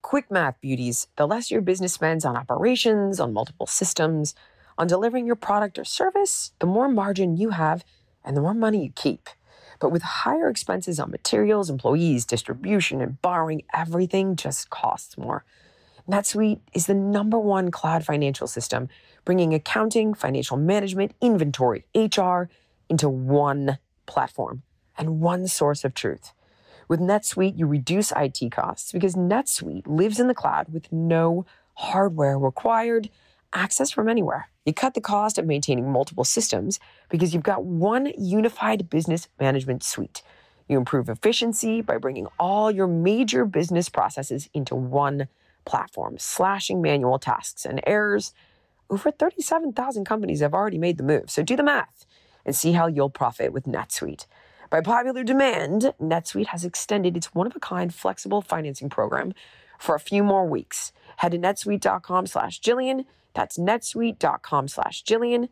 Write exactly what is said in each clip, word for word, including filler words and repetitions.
quick math, beauties. The less your business spends on operations, on multiple systems, on delivering your product or service, the more margin you have and the more money you keep. But with higher expenses on materials, employees, distribution, and borrowing, everything just costs more. NetSuite is the number one cloud financial system, bringing accounting, financial management, inventory, H R into one platform and one source of truth. With NetSuite, you reduce I T costs because NetSuite lives in the cloud with no hardware required, access from anywhere. You cut the cost of maintaining multiple systems because you've got one unified business management suite. You improve efficiency by bringing all your major business processes into one platform, slashing manual tasks and errors. Over thirty-seven thousand companies have already made the move, so do the math and see how you'll profit with NetSuite. By popular demand, NetSuite has extended its one-of-a-kind flexible financing program for a few more weeks. Head to netsuite.com slash Jillian. That's netsuite.com slash Jillian.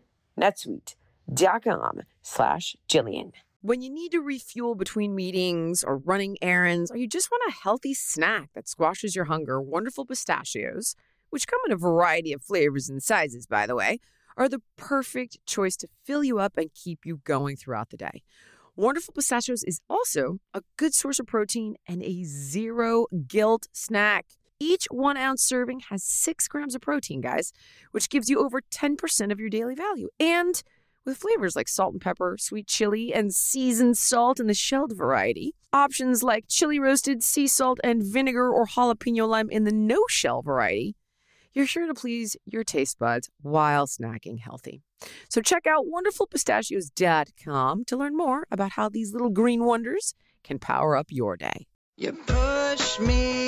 netsuite.com slash Jillian. When you need to refuel between meetings or running errands, or you just want a healthy snack that squashes your hunger, Wonderful Pistachios, which come in a variety of flavors and sizes, by the way, are the perfect choice to fill you up and keep you going throughout the day. Wonderful Pistachios is also a good source of protein and a zero guilt snack. Each one ounce serving has six grams of protein, guys, which gives you over ten percent of your daily value. And with flavors like salt and pepper, sweet chili, and seasoned salt in the shelled variety. Options like chili roasted, sea salt, and vinegar or jalapeno lime in the no-shell variety. You're sure to please your taste buds while snacking healthy. So check out wonderful pistachios dot com to learn more about how these little green wonders can power up your day. You push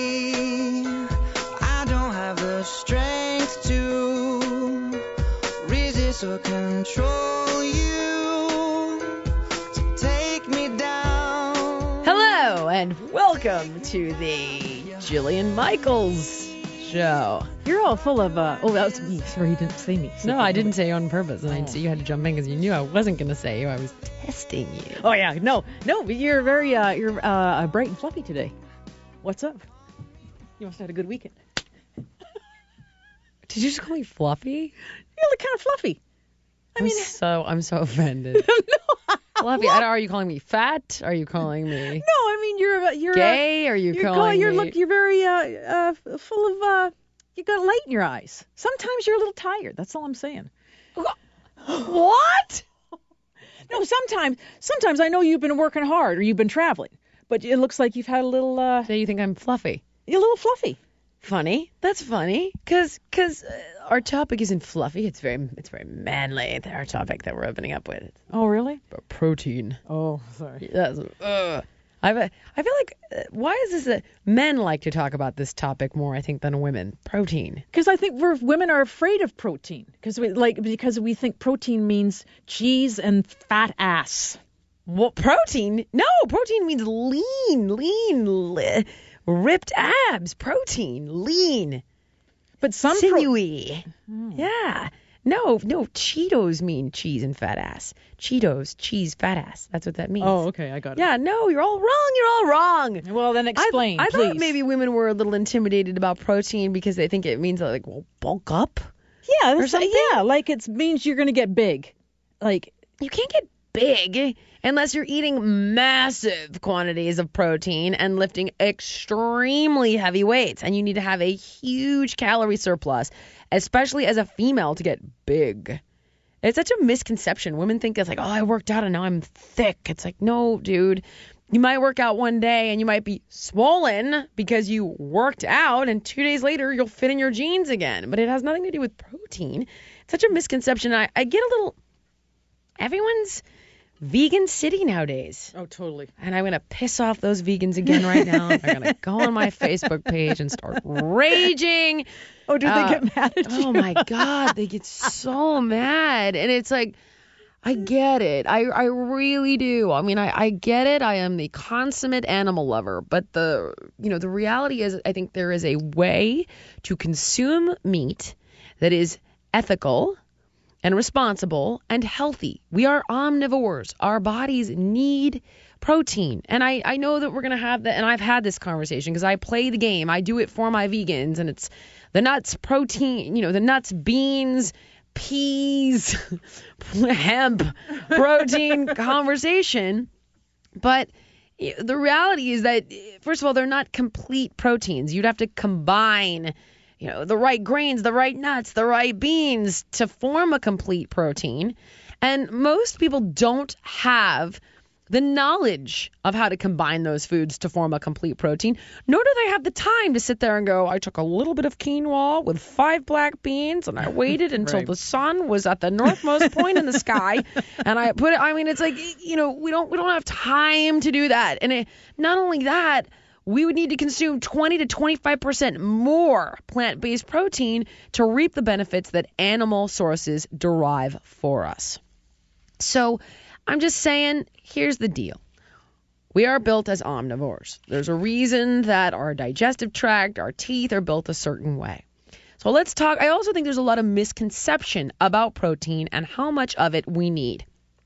me, I don't have the strength to resist or control you, to take me down. Hello and welcome to the Jillian Michaels Show. You're all full of, uh, oh, that was me. Sorry, you didn't say me. So No, I didn't say you on purpose, and Oh. I see you had to jump in because you knew I wasn't going to say you. I was testing you. Oh, yeah. No, no, but you're very, uh, you're uh, bright and fluffy today. What's up? You must have had a good weekend. Did you just call me fluffy? You look kind of fluffy. I I'm mean, so I'm so offended. no. Fluffy. I don't, are you calling me fat? Are you calling me No, I mean, you're, uh, you're, gay? Are you uh, you're calling call- you're, me? look, you're very, uh, uh, full of, uh, you got light in your eyes. Sometimes you're a little tired. That's all I'm saying. What? No, sometimes, sometimes I know you've been working hard or you've been traveling, but it looks like you've had a little, uh, So you think I'm fluffy? you're a little fluffy. Funny. That's funny. Cause, cause uh, our topic isn't fluffy. It's very, it's very manly. Our topic that we're opening up with. Oh, really? About protein. Oh, sorry. That's, uh, I, I feel like, uh, why is this that men like to talk about this topic more, I think, than women? Protein. Because I think we're women are afraid of protein because we like because we think protein means cheese and fat ass. What, protein? No, protein means lean, lean, li- ripped abs. Protein, lean, But some pro- sinewy. Yeah. No, no, Cheetos mean cheese and fat ass. Cheetos, cheese, fat ass. That's what that means. Oh, okay, I got it. Yeah, no, you're all wrong. You're all wrong. Well, then explain, I, I please. thought maybe women were a little intimidated about protein because they think it means like, well, bulk up. yeah, or that's- something? yeah, like it means you're gonna get big. Like You can't get big unless you're eating massive quantities of protein and lifting extremely heavy weights. And you need to have a huge calorie surplus, especially as a female, to get big. It's such a misconception. Women think it's like, oh, I worked out and now I'm thick. It's like, no, dude. You might work out one day and you might be swollen because you worked out, and two days later you'll fit in your jeans again. But it has nothing to do with protein. It's such a misconception. I, I get a little... Everyone's vegan city nowadays. oh, totally. And I'm going to piss off those vegans again right now. They're going to go on my Facebook page and start raging. Oh, do Uh, they get mad at you? Oh, my God. They get so mad. And it's like, I get it. I, I really do. I mean, I, I get it. I am the consummate animal lover. But the, you know, the reality is I think there is a way to consume meat that is ethical and responsible and healthy. We are omnivores. Our bodies need protein. And I, I know that we're going to have that, and I've had this conversation because I play the game. I do it for my vegans, and it's the nuts, protein, you know, the nuts, beans, peas, hemp, protein conversation. But the reality is that, first of all, they're not complete proteins. You'd have to combine, you know, the right grains, the right nuts, the right beans to form a complete protein. And most people don't have the knowledge of how to combine those foods to form a complete protein, nor do they have the time to sit there and go, I took a little bit of quinoa with five black beans and I waited until Right. the sun was at the northmost point in the sky and I put it, I mean, it's like, you know, we don't, we don't have time to do that. And it, not only that, we would need to consume twenty to twenty-five percent more plant-based protein to reap the benefits that animal sources derive for us. So I'm just saying, here's the deal. We are built as omnivores. There's a reason that our digestive tract, our teeth are built a certain way. So let's talk. I also think there's a lot of misconception about protein and how much of it we need.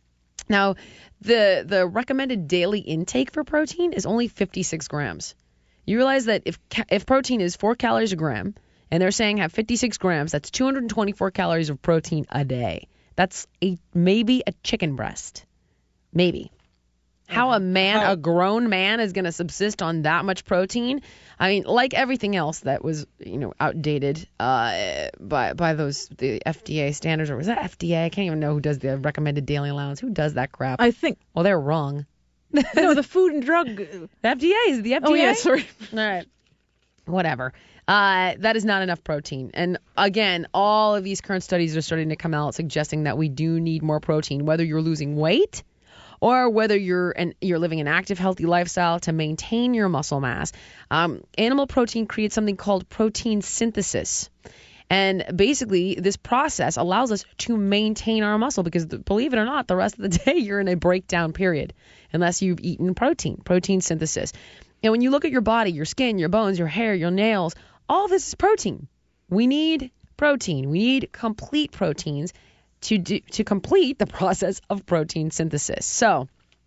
Now, the the recommended daily intake for protein is only fifty-six grams. You realize that if if protein is four calories a gram, and they're saying have fifty-six grams, that's two hundred twenty-four calories of protein a day. That's a maybe a chicken breast. Maybe. How a man, How- a grown man, is going to subsist on that much protein? I mean, like everything else that was, you know, outdated uh, by by those the F D A standards, or was that F D A? I can't even know who does the recommended daily allowance. Who does that crap? I think well, they're wrong. no, the Food and Drug. The F D A is the F D A. Oh yeah, sorry. All right. Whatever. Uh, that is not enough protein. And again, all of these current studies are starting to come out suggesting that we do need more protein, whether you're losing weight or whether you're an, you're living an active, healthy lifestyle to maintain your muscle mass. Um, animal protein creates something called protein synthesis. And basically, this process allows us to maintain our muscle because, believe it or not, the rest of the day you're in a breakdown period unless you've eaten protein, protein synthesis. And when you look at your body, your skin, your bones, your hair, your nails, all this is protein. We need protein. We need complete proteins to do, to complete the process of protein synthesis. So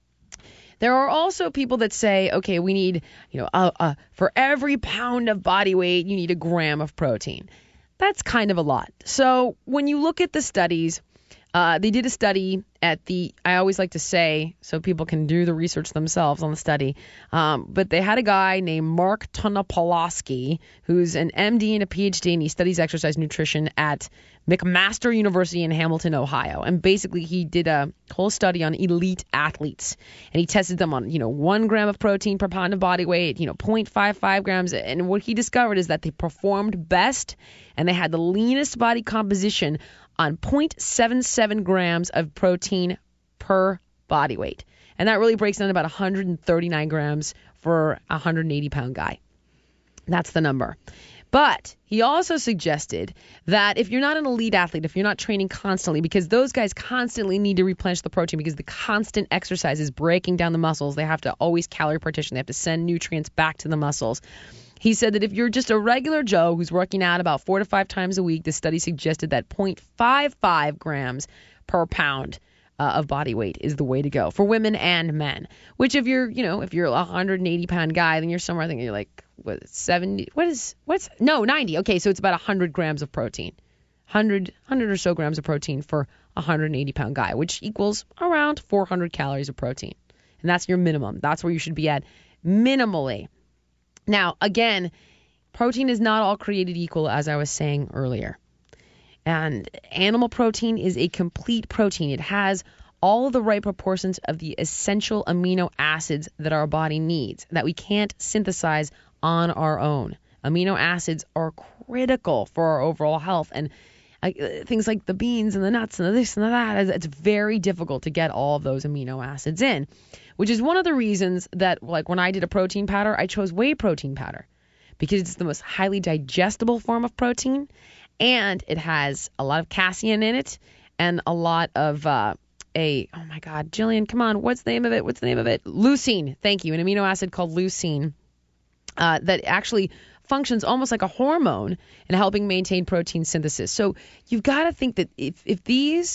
there are also people that say, okay, we need, you know, uh, uh, for every pound of body weight, you need a gram of protein. That's kind of a lot. So when you look at the studies, uh, they did a study at the, I always like to say, so people can do the research themselves on the study, um, but they had a guy named Mark Tonopolsky, who's an M D and a P H D, and he studies exercise nutrition at McMaster University in Hamilton, Ohio. And basically he did a whole study on elite athletes, and he tested them on, you know, one gram of protein per pound of body weight, you know, zero point five five grams. And what he discovered is that they performed best and they had the leanest body composition on zero point seven seven grams of protein per body weight. And that really breaks down to about one hundred thirty-nine grams for a one hundred eighty pound guy. That's the number. But he also suggested that if you're not an elite athlete, if you're not training constantly, because those guys constantly need to replenish the protein because the constant exercise is breaking down the muscles. They have to always calorie partition. They have to send nutrients back to the muscles. He said that if you're just a regular Joe who's working out about four to five times a week, the study suggested that zero point five five grams per pound uh, of body weight is the way to go for women and men. Which if you're, you know, if you're a one hundred eighty pound guy, then you're somewhere, I think you're like, what, seventy, what is, what's, no, ninety. Okay, so it's about one hundred grams of protein. one hundred, one hundred or so grams of protein for a one hundred eighty pound guy, which equals around four hundred calories of protein. And that's your minimum. That's where you should be at minimally. Now, again, protein is not all created equal, as I was saying earlier. And animal protein is a complete protein. It has all of the right proportions of the essential amino acids that our body needs, that we can't synthesize on our own. Amino acids are critical for our overall health. And uh, things like the beans and the nuts and the this and the that, it's very difficult to get all of those amino acids in, which is one of the reasons that, like, when I did a protein powder, I chose whey protein powder because it's the most highly digestible form of protein, and it has a lot of casein in it and a lot of uh, a, oh my God, Jillian, come on, what's the name of it? What's the name of it? Leucine. Thank you. An amino acid called leucine uh, that actually functions almost like a hormone in helping maintain protein synthesis. So you've got to think that if, if these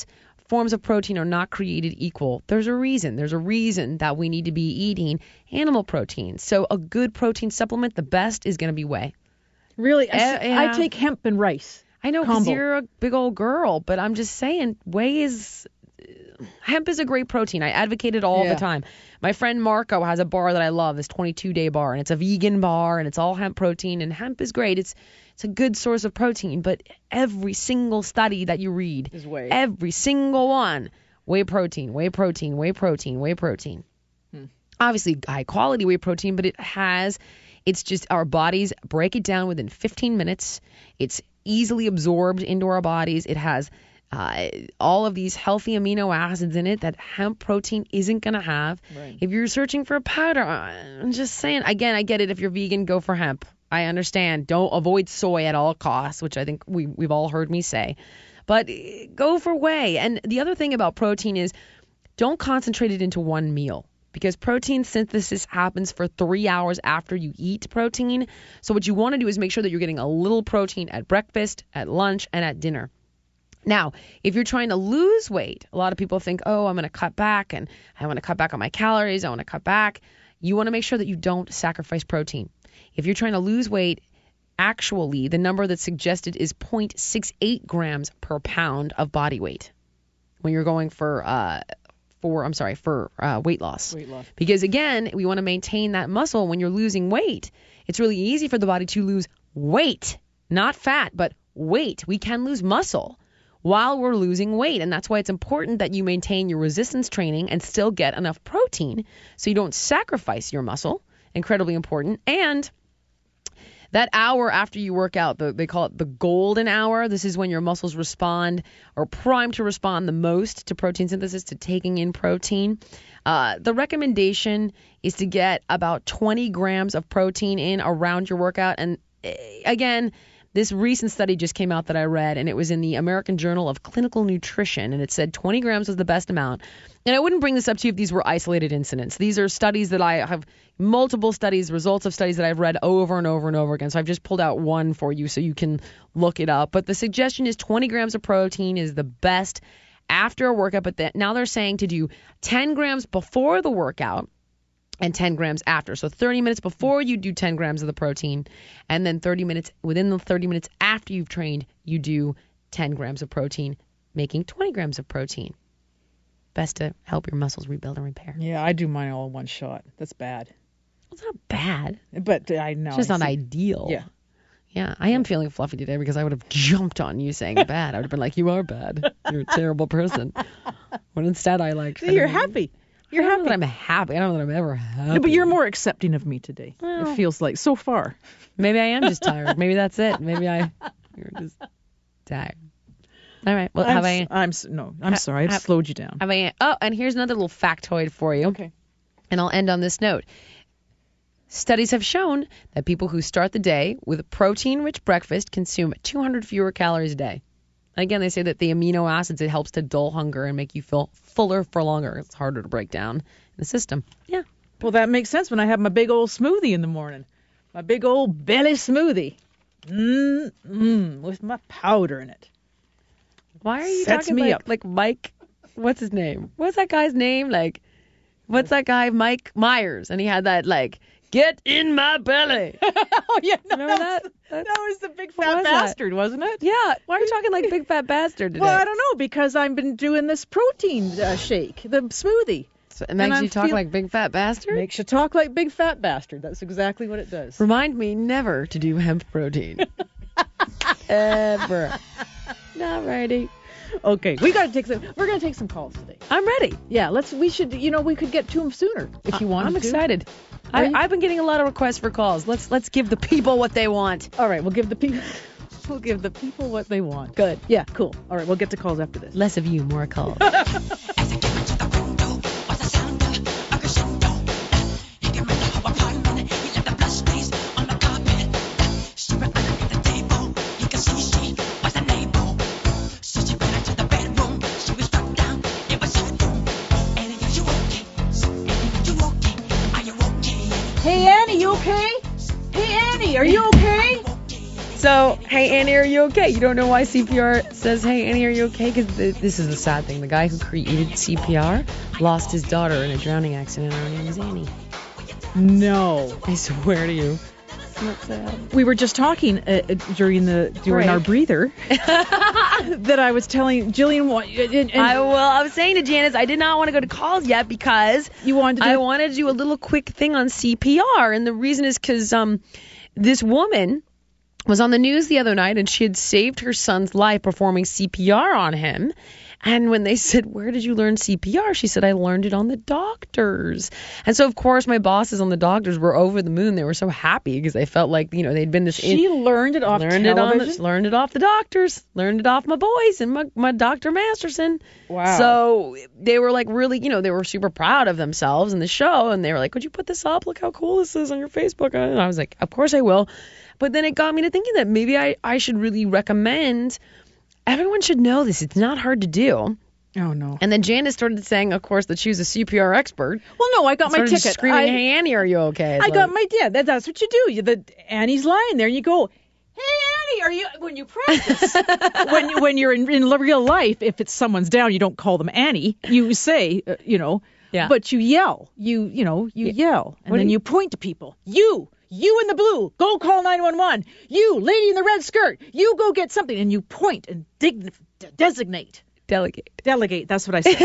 forms of protein are not created equal. There's a reason. There's a reason that we need to be eating animal protein. So a good protein supplement, the best is going to be whey. Really? I, Uh, yeah. I take hemp and rice. I know because Combo. you're a big old girl, but I'm just saying whey is... Hemp is a great protein. I advocate it all Yeah. the time. My friend Marco has a bar that I love, this twenty-two day bar, and it's a vegan bar, and it's all hemp protein, and hemp is great. It's it's a good source of protein, but every single study that you read, Is whey. every single one, whey protein, whey protein, whey protein, whey protein. Hmm. Obviously high quality whey protein, but it has, it's just our bodies break it down within fifteen minutes. It's easily absorbed into our bodies. It has Uh, all of these healthy amino acids in it that hemp protein isn't going to have. Right. If you're searching for a powder, I'm just saying, again, I get it. If you're vegan, go for hemp. I understand. Don't avoid soy at all costs, which I think we, we've all heard me say. But eh, go for whey. And the other thing about protein is don't concentrate it into one meal, because protein synthesis happens for three hours after you eat protein. So what you want to do is make sure that you're getting a little protein at breakfast, at lunch, and at dinner. Now, if you're trying to lose weight, a lot of people think, oh, I'm going to cut back and I want to cut back on my calories. I want to cut back. You want to make sure that you don't sacrifice protein. If you're trying to lose weight, actually, the number that's suggested is zero point six eight grams per pound of body weight when you're going for, uh, for I'm sorry, for uh, weight loss. Weight loss. Because, again, we want to maintain that muscle when you're losing weight. It's really easy for the body to lose weight, not fat, but weight. We can lose muscle while we're losing weight. And that's why it's important that you maintain your resistance training and still get enough protein so you don't sacrifice your muscle. Incredibly important. And that hour after you work out, the, they call it the golden hour. This is when your muscles respond or primed to respond the most to protein synthesis, to taking in protein. Uh, the recommendation is to get about twenty grams of protein in around your workout. And uh, again, this recent study just came out that I read, and it was in the American Journal of Clinical Nutrition, and it said twenty grams was the best amount. And I wouldn't bring this up to you if these were isolated incidents. These are studies that I have, multiple studies, results of studies that I've read over and over and over again. So I've just pulled out one for you so you can look it up. But the suggestion is twenty grams of protein is the best after a workout. But that, now they're saying to do ten grams before the workout and ten grams after. So thirty minutes before you do ten grams of the protein, and then thirty minutes, within the thirty minutes after you've trained, you do ten grams of protein, making twenty grams of protein. Best to help your muscles rebuild and repair. Yeah, I do mine all in one shot. That's bad. It's not bad. But I know. It's just I not see. ideal. Yeah. Yeah, I am feeling fluffy today because I would have jumped on you saying bad. I would have been like, you are bad. You're a terrible person. But instead I like... See, you're happy. You're I don't know happy. that I'm happy. I don't know that I'm ever happy. No, but you're more accepting of me today. Well. It feels like so far. Maybe I am just tired. Maybe that's it. Maybe I... You're just tired. All right. Well, I'm, have s- I... I'm s- no. I'm ha- sorry. I've have- slowed you down. Have I... Oh, and here's another little factoid for you. Okay. And I'll end on this note. Studies have shown that people who start the day with a protein-rich breakfast consume two hundred fewer calories a day. Again, they say that the amino acids, it helps to dull hunger and make you feel fuller for longer. It's harder to break down in the system. Yeah. Well, that makes sense when I have my big old smoothie in the morning. My big old belly smoothie. Mmm, mmm, with my powder in it. Why are you Sets talking me like, up. like Mike? What's his name? What's that guy's name? Like, what's that guy? Mike Myers. And he had that, like, get in my belly. Oh, yeah. No, Remember that? that? That, That- was the big What fat was that? bastard, wasn't it? Yeah. Why are you talking like big fat bastard today? Well, I don't know, because I've been doing this protein uh, shake, the smoothie. So it makes and you I'm talk feel- like big fat bastard? Makes you talk like big fat bastard. That's exactly what it does. Remind me never to do hemp protein. Ever. Not ready. Okay, we got to take some. We're gonna take some calls today. I'm ready. Yeah, let's. We should. You know, we could get to them sooner if you want. I'm to. excited. Are I, you? I've been getting a lot of requests for calls. Let's let's give the people what they want. All right, we'll give the people. We'll give the people what they want. Good. Yeah, cool. All right, we'll get to calls after this. Less of you, more calls. Hey Annie, you okay? Hey Annie, are you okay? So, hey, Annie, are you okay? You don't know why C P R says, hey, Annie, are you okay? Because th- this is the sad thing. The guy who created C P R lost his daughter in a drowning accident. Her name is Annie. No. I swear to you. That's sad. We were just talking uh, uh, during the during Break. our breather that I was telling Jillian what and, and I, well, I was saying to Janice, I did not want to go to calls yet because you wanted to do I wanted to do a little quick thing on C P R. And the reason is because um, this woman was on the news the other night and she had saved her son's life performing C P R on him. And when they said, where did you learn C P R? She said, I learned it on the doctors. And so, of course, my bosses on the doctors were over the moon. They were so happy because they felt like, you know, they'd been this... she in- learned it off learned television? it on the, learned it off the doctors, learned it off my boys and my, my Doctor Masterson. Wow. So they were like really, you know, they were super proud of themselves in the show. And they were like, could you put this up? Look how cool this is on your Facebook. And I was like, of course I will. But then it got me to thinking that maybe I, I should really recommend, everyone should know this. It's not hard to do. Oh, no. And then Janice started saying, of course, that she was a C P R expert. Well, no, I got my Started ticket. screaming, I, hey, Annie, are you okay? It's I got like- my, yeah, that, that's what you do. You, the Annie's lying there and you go, hey, Annie, are you, when you practice, when, when you're in, in real life, if it's someone's down, you don't call them Annie. You say, uh, you know, Yeah. but you yell. You, you know, you yell. And What then do you- you point to people. You. You in the blue, go call nine one one. You, lady in the red skirt, you go get something. And you point and dign- designate. Delegate. Delegate, that's what I said.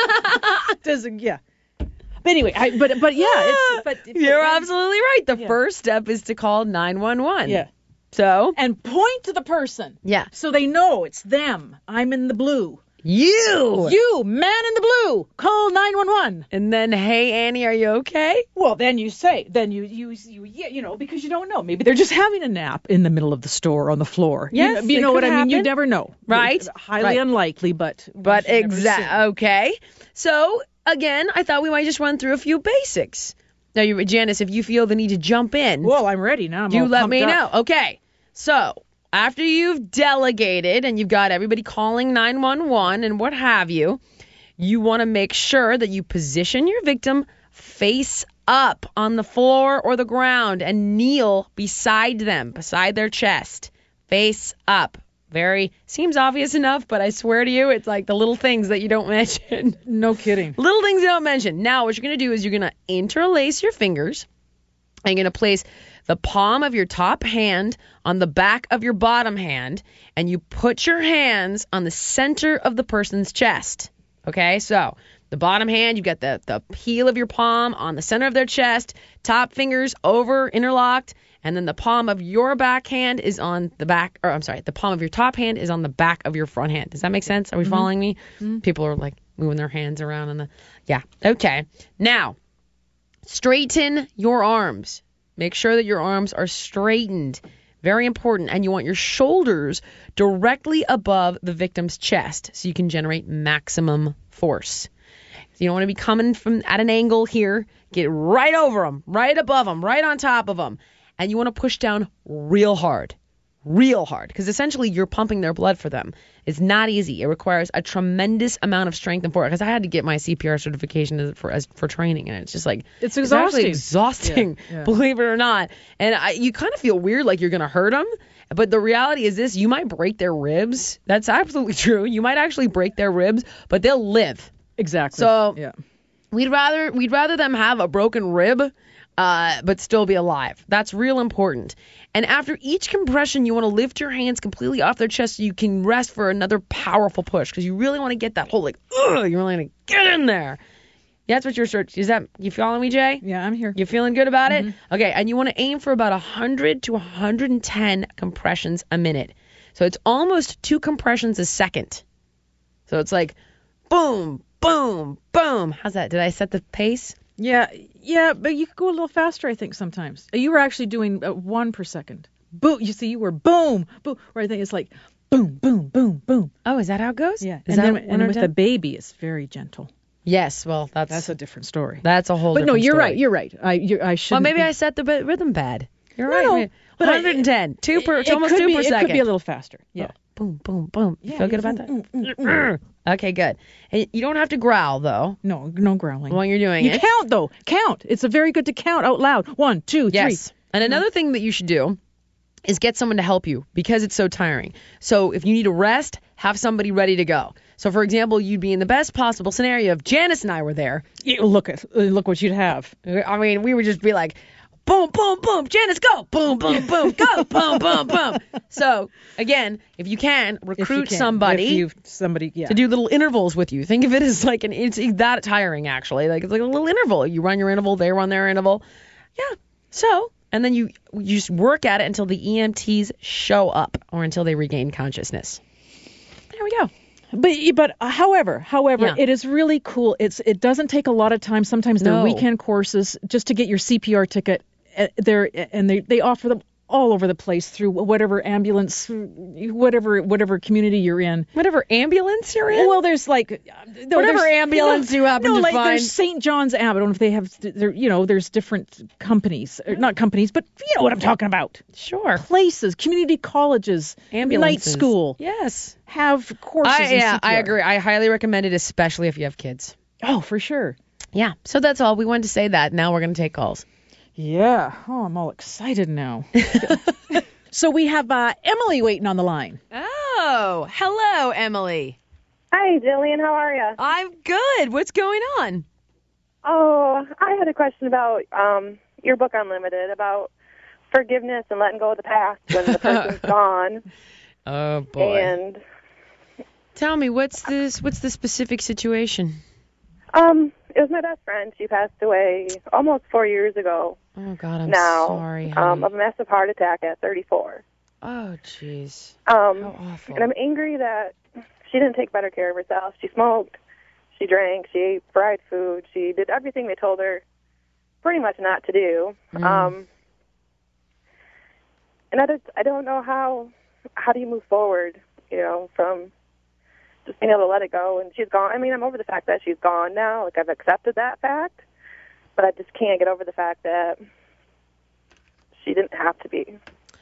Design, yeah. But anyway, I, but but yeah, it's, but, but You're and, absolutely right. The Yeah. first step is to call nine one one. Yeah. So, And point to the person. yeah. So they know it's them. I'm in the blue. You. You, man in the blue, call nine one one. And then, hey, Annie, are you okay? Well, then you say, then you, you, you, yeah, you know, because you don't know. Maybe they're just having a nap in the middle of the store on the floor. Yes, You know, you it know could what I mean? You happen. never know. Right, Highly right. unlikely, but. But one should never exactly. assume. Okay. So, again, I thought we might just run through a few basics. Now, you, Janice, if you feel the need to jump in, Well, I'm ready now. I'm do all let pumped me up. know. Okay. So, after you've delegated and you've got everybody calling nine one one and what have you, you want to make sure that you position your victim face up on the floor or the ground and kneel beside them, beside their chest, face up. Very, seems obvious enough, but I swear to you, it's like the little things that you don't mention. No kidding. Little things you don't mention. Now, what you're going to do is you're going to interlace your fingers. And you're going to place the palm of your top hand on the back of your bottom hand, and you put your hands on the center of the person's chest. Okay, so the bottom hand, you've got the, the heel of your palm on the center of their chest, top fingers over, interlocked, and then the palm of your back hand is on the back, or I'm sorry, the palm of your top hand is on the back of your front hand. Does that make sense? Are we mm-hmm. following me? Mm-hmm. People are like moving their hands around on the, yeah, okay. Now, straighten your arms. Make sure that your arms are straightened. Very important. And you want your shoulders directly above the victim's chest so you can generate maximum force. So you don't want to be coming from at an angle here. Get right over them, right above them, right on top of them. And you want to push down real hard. Real hard, because essentially you're pumping their blood for them. It's not easy. It requires a tremendous amount of strength and force. Because I had to get my C P R certification as, for as for training, and it's just like it's exhausting. It's exhausting, yeah, yeah. believe it or not. And I, you kind of feel weird, like you're gonna hurt them. But the reality is this: you might break their ribs. That's absolutely true. You might actually break their ribs, but they'll live. Exactly. So yeah. we'd rather we'd rather them have a broken rib, uh, but still be alive. That's real important. And after each compression, you want to lift your hands completely off their chest so you can rest for another powerful push, because you really want to get that whole, like, ugh, you really want to get in there. Yeah, that's what your search is. That you following me, Jay? Yeah, I'm here. You feeling good about mm-hmm. it? Okay, and you want to aim for about one hundred to one hundred ten compressions a minute. So it's almost two compressions a second. So it's like boom, boom, boom. How's that? Did I set the pace? Yeah, yeah, but you could go a little faster, I think, sometimes. You were actually doing uh, one per second. Boom. You see, you were boom, boom. Where I think it's like boom, boom, boom, boom. Oh, is that how it goes? Yeah. Is and that then and with the baby, it's very gentle. Yes, well, that's that's a different story. That's a whole. But no, different you're story. right. You're right. I you're, I should. Well, maybe I set the b- rhythm bad. You're no, right. no, but one hundred ten, I, two per, it, almost it two be, per it second. It could be a little faster. Yeah. Oh, boom, boom, boom. You yeah, feel good about mm, that? Mm, mm, mm. Okay, good. And you don't have to growl though. No, no growling. While you're doing you it. count though. Count. It's a very good to count out loud. One, two, yes. three. And another thing that you should do is get someone to help you because it's so tiring. So if you need a rest, have somebody ready to go. So, for example, you'd be in the best possible scenario if Janice and I were there. Yeah, look at look what you'd have. I mean, we would just be like, boom, boom, boom, Janice, go, boom, boom, boom, go, boom, boom, boom. So, again, if you can, recruit If you can, somebody if you, somebody, yeah. to do little intervals with you. Think of it as like an, it's that tiring, actually. Like, it's like a little interval. You run your interval, they run their interval. Yeah. So, and then you, you just work at it until the E M Ts show up or until they regain consciousness. There we go. But but uh, however, however, Yeah. it is really cool. It's it doesn't take a lot of time. Sometimes they're No. weekend courses just to get your C P R ticket. Uh, They're and they they offer them all over the place through whatever ambulance, whatever whatever community you're in. Whatever ambulance you're in. Well, there's like uh, no, Whatever there's- ambulance you happen no, to like find. There's Saint John's Abbot. I don't know if they have. There, you know, there's different companies, or not companies, but you know what I'm talking about. Sure. Places, community colleges, night Ambulances. school Yes. have courses. I, in yeah, C P R. I agree. I highly recommend it, especially if you have kids. Oh, for sure. Yeah. So that's all. We wanted to say that. Now we're going to take calls. Yeah. Oh, I'm all excited now. So we have uh, Emily waiting on the line. Oh, hello, Emily. Hi, Jillian. How are you? I'm good. What's going on? Oh, I had a question about um, your book Unlimited, about forgiveness and letting go of the past when the person's gone. Oh boy. And Tell me, what's this? What's the specific situation? um, it was my best friend. She passed away almost four years ago Oh God, I'm now sorry. um, honey. of a massive heart attack at thirty-four. Oh jeez. Um, How awful. and I'm angry that she didn't take better care of herself. She smoked, she drank, she ate fried food, she did everything they told her pretty much not to do. Mm. Um, and I, just, I don't know how how do you move forward, you know, from just being able to let it go. And she's gone. I mean, I'm over the fact that she's gone now. Like, I've accepted that fact, but I just can't get over the fact that she didn't have to be.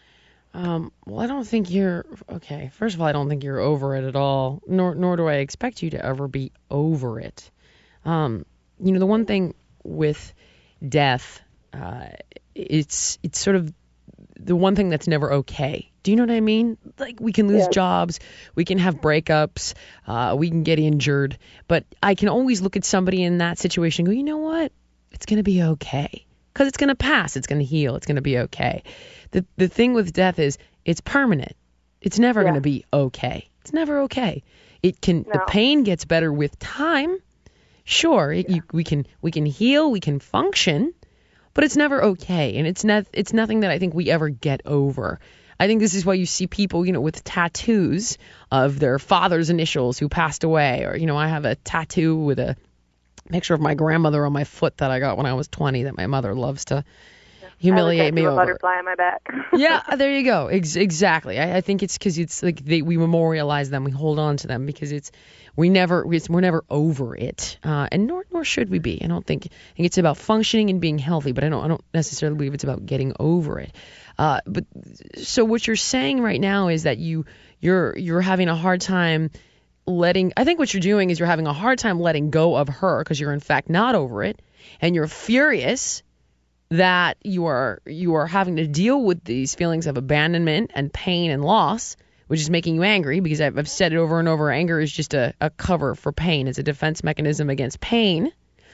Um, well, I don't think you're okay. First of all, I don't think you're over it at all. Nor nor do I expect you to ever be over it. Um, you know, the one thing with death, uh, it's it's sort of the one thing that's never okay. Do you know what I mean? Like, we can lose Yes. jobs, we can have breakups, uh, we can get injured, but I can always look at somebody in that situation and go, you know what? It's gonna be okay. Because it's going to pass. It's going to heal. It's going to be okay. The the thing with death is it's permanent. It's never Yeah. going to be okay. It's never okay. It can the No. pain gets better with time. Sure, it, you, we can we can heal. We can function, but it's never okay. And it's not it's nothing that I think we ever get over. I think this is why you see people, you know, with tattoos of their father's initials who passed away, or you know, I have a tattoo with a picture of my grandmother on my foot that I got when I was twenty that my mother loves to humiliate me I over. have a butterfly on my back. Yeah, there you go. Ex- exactly. I, I think it's because it's like they, we memorialize them, we hold on to them because it's we never it's, we're never over it, uh, and nor nor should we be. I don't think I think it's about functioning and being healthy, but I don't I don't necessarily believe it's about getting over it. Uh, but so what you're saying right now is that you you're you're having a hard time letting I think what you're doing is you're having a hard time letting go of her because you're in fact not over it, and you're furious that you are you are having to deal with these feelings of abandonment and pain and loss, which is making you angry because I've, I've said it over and over. Anger is just a, a cover for pain. It's a defense mechanism against pain.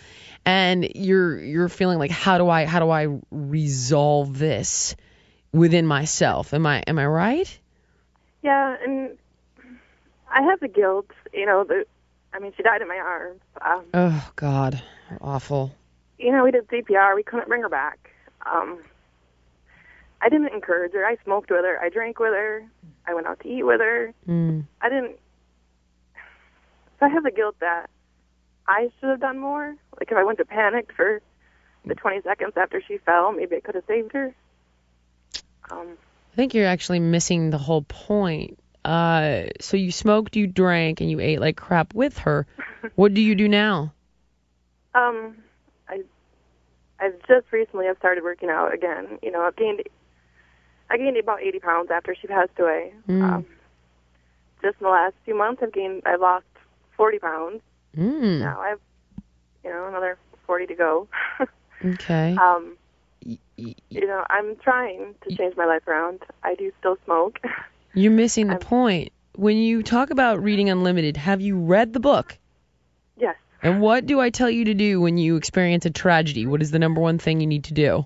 And you're you're feeling like how do I how do I resolve this within myself? Am I am I right? Yeah, and I have the guilt, you know, the, I mean, she died in my arms. Um, Oh God, awful. you know, we did C P R. We couldn't bring her back. Um, I didn't encourage her. I smoked with her. I drank with her. I went out to eat with her. Mm. I didn't. So I have the guilt that I should have done more. Like if I wouldn't have panicked for the twenty seconds after she fell, maybe I could have saved her. Um, I think you're actually missing the whole point. Uh, so you smoked, you drank, and you ate like crap with her. What do you do now? um, I, I've just recently have started working out again. You know, I've gained, I gained about eighty pounds after she passed away. Mm. Um, just in the last few months, I've gained, I've lost forty pounds. Mm. Now I have, you know, another forty to go. Okay. um, Y- you know, I'm trying to change my life around. I do still smoke. You're missing the I'm- point. When you talk about reading Unlimited, have you read the book? Yes. And what do I tell you to do when you experience a tragedy? What is the number one thing you need to do?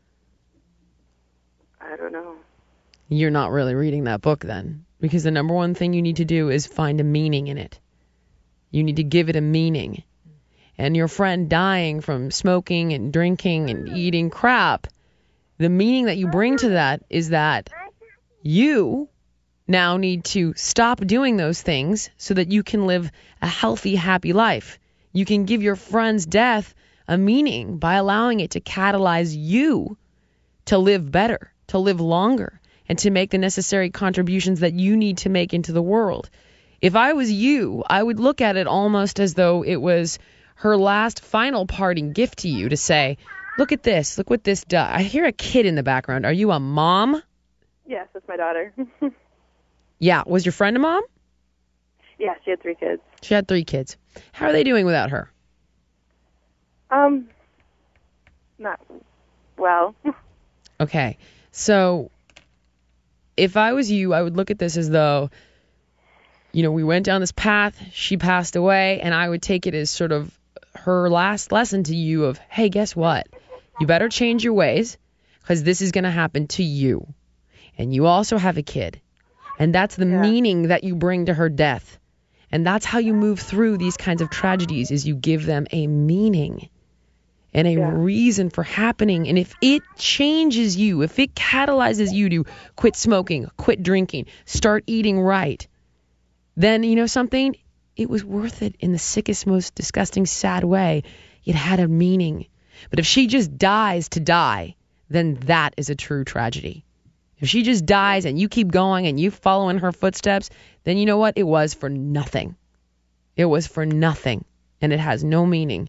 I don't know. You're not really reading that book then, because the number one thing you need to do is find a meaning in it. You need to give it a meaning. And your friend dying from smoking and drinking and eating crap, the meaning that you bring to that is that you now need to stop doing those things so that you can live a healthy, happy life. You can give your friend's death a meaning by allowing it to catalyze you to live better, to live longer, and to make the necessary contributions that you need to make into the world. If I was you, I would look at it almost as though it was her last final parting gift to you to say, look at this, look what this does. I hear a kid in the background. Are you a mom? Yes, that's my daughter. Yeah. Was your friend a mom? Yeah, she had three kids. She had three kids. How are they doing without her? Um, not well. Okay. So if I was you, I would look at this as though, you know, we went down this path, she passed away, and I would take it as sort of her last lesson to you of, hey, guess what? You better change your ways because this is going to happen to you. And you also have a kid. And that's the Yeah. meaning that you bring to her death. And that's how you move through these kinds of tragedies, is you give them a meaning and a Yeah. reason for happening. And if it changes you, if it catalyzes you to quit smoking, quit drinking, start eating right, then you know something? It was worth it in the sickest, most disgusting, sad way. It had a meaning. But if she just dies to die, then that is a true tragedy. If she just dies and you keep going and you follow in her footsteps, then you know what? It was for nothing. It was for nothing. And it has no meaning.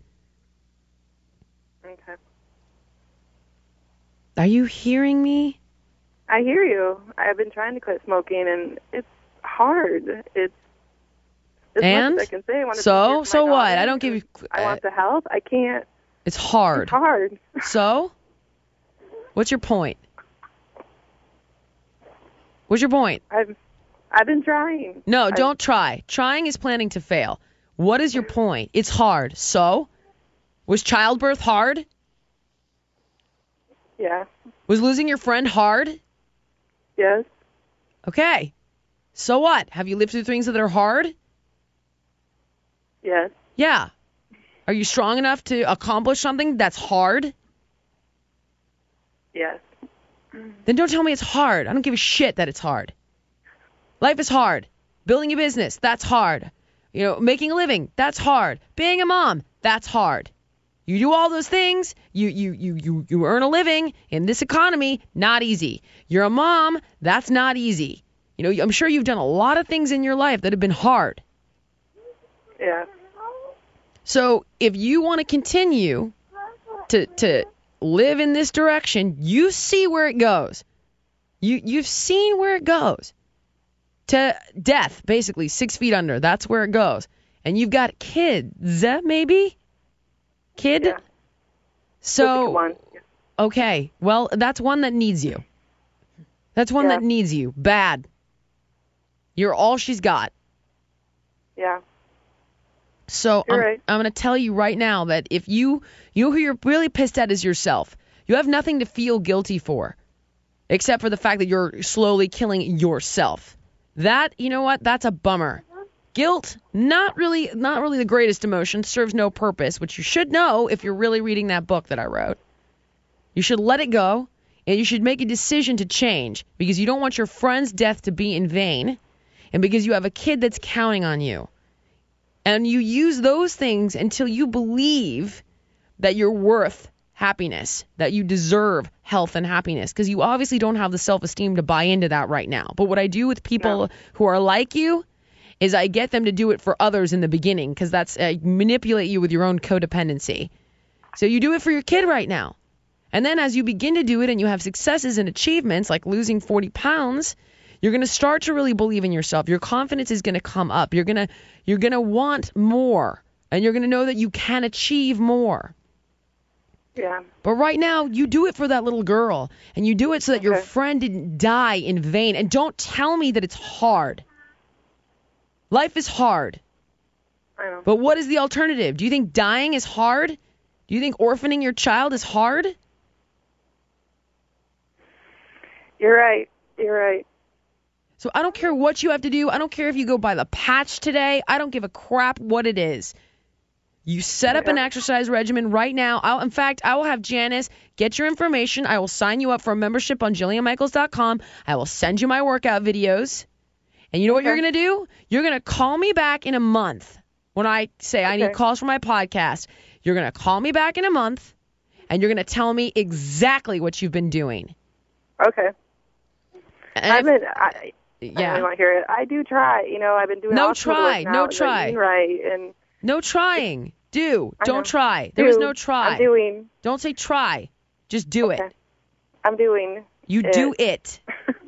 Okay. Are you hearing me? I hear you. I've been trying to quit smoking, and it's hard. It's as And? much as I can say. I want to So? be here for my So what? daughter, I don't give you- I want the help. I can't. It's hard. It's hard. So? What's your point? What's your point? I've I've been trying. No, I- don't try. Trying is planning to fail. What is your point? It's hard. So? Was childbirth hard? Yeah. Was losing your friend hard? Yes. Okay. So what? Have you lived through things that are hard? Yes. Yeah. Are you strong enough to accomplish something that's hard? Yes. Then don't tell me it's hard. I don't give a shit that it's hard. Life is hard. Building a business, that's hard. You know, making a living, that's hard. Being a mom, that's hard. You do all those things, you you you you you earn a living in this economy, not easy. You're a mom, that's not easy. You know, I'm sure you've done a lot of things in your life that have been hard. Yeah. So if you want to continue to to live in this direction, you see where it goes. You you've seen where it goes. To death, basically, six feet under. That's where it goes. And you've got kids, eh, maybe? Kid? Yeah. So, One. okay. Well, that's one that needs you. That's one Yeah. that needs you. Bad. You're all she's got. Yeah. So You're I'm, right. I'm going to tell you right now that if you, you know who you're really pissed at is yourself. You have nothing to feel guilty for, except for the fact that you're slowly killing yourself. That, you know what? That's a bummer. Guilt, not really, not really the greatest emotion, serves no purpose, which you should know if you're really reading that book that I wrote. You should let it go, and you should make a decision to change because you don't want your friend's death to be in vain, and because you have a kid that's counting on you. And you use those things until you believe that you're worth happiness, that you deserve health and happiness, because you obviously don't have the self-esteem to buy into that right now. But what I do with people No. who are like you is I get them to do it for others in the beginning, because that's I manipulate you with your own codependency. So you do it for your kid right now. And then as you begin to do it and you have successes and achievements like losing forty pounds, you're going to start to really believe in yourself. Your confidence is going to come up. You're going to you're going to want more, and you're going to know that you can achieve more. Yeah. But right now, you do it for that little girl, and you do it so that your Okay. friend didn't die in vain. And don't tell me that it's hard. Life is hard. I know. But what is the alternative? Do you think dying is hard? Do you think orphaning your child is hard? You're right. You're right. So I don't care what you have to do. I don't care if you go buy the patch today. I don't give a crap what it is. You set up an exercise regimen right now. I'll, in fact, I will have Janice get your information. I will sign you up for a membership on Jillian Michaels dot com. I will send you my workout videos. And you know what Okay. you're going to do? You're going to call me back in a month when I say I need Okay. calls for my podcast. You're going to call me back in a month, and you're going to tell me exactly what you've been doing. Okay. And I've if- been. I, I don't yeah. really want to hear it. I do try. You know, I've been doing No hospital try, work now, no and, like, try. eating right, and No trying. Do. I Don't know. try. There is do. no try. I'm doing. Don't say try. Just do Okay. it. I'm doing. You it. do it.